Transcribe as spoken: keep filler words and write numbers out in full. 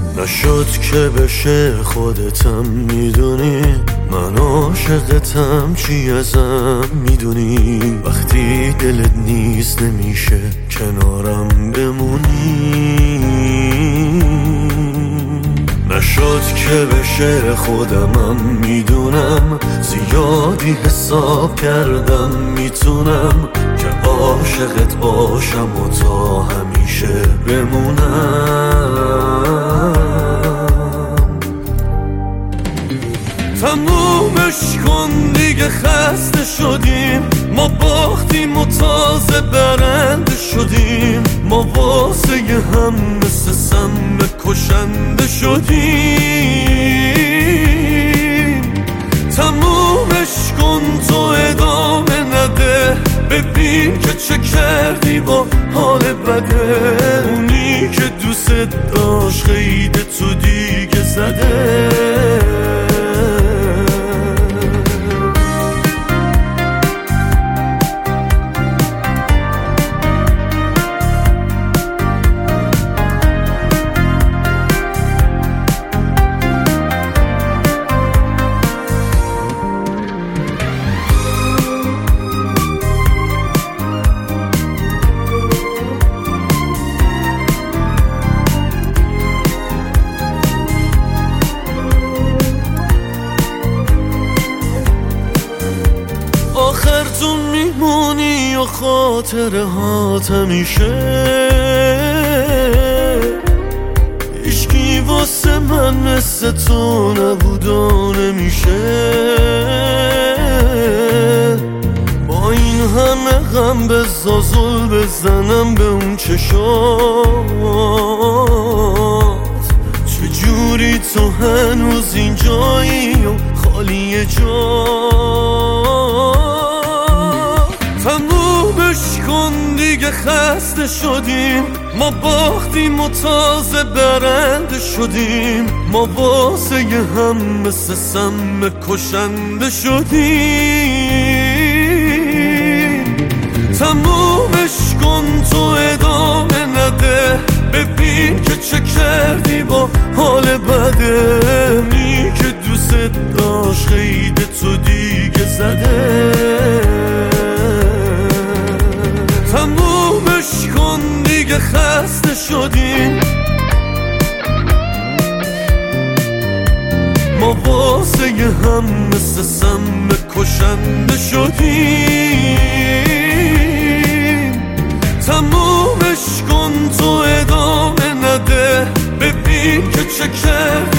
نشد که بشه خودتم میدونی، من عاشقتم چی ازم میدونی، وقتی دلت نیست نمیشه کنارم بمونی. نشد که بشه خودمم میدونم، زیادی حساب کردم میتونم که عاشقت باشم و تا همیشه بمونم. تمومش کن دیگه، خسته شدیم، ما باختیم و تازه برنده شدیم، ما واسه هم مثل سم کشنده شدیم. تمومش کن تو ادامه نده، ببین که چه کردی با حال بده، اونی که دوست داشت خیده تو دیگه زده. آخر تو میمونی و خاطره هات همیشه، هیچکی واسه من مثل تو نبود و نمیشه. با این همه غم بزا زل بزنم به اون چشات، چجوری تو هنوز اینجایی و خالی جا. تمومش کن دیگه، خسته شدیم، ما باختیم و تازه برنده شدیم، ما واسه هم مثل سم کشنده شدیم. تمومش کن تو ادامه نده، ببین که چه کردی با حال بده، می که دوست داشت خیده تو دیگه زده. تمومش کن دیگه، خسته شدیم، ما واسه هم مثل سم کشنده شدیم. تمومش کن تو ادامه نده، ببین که چه کردی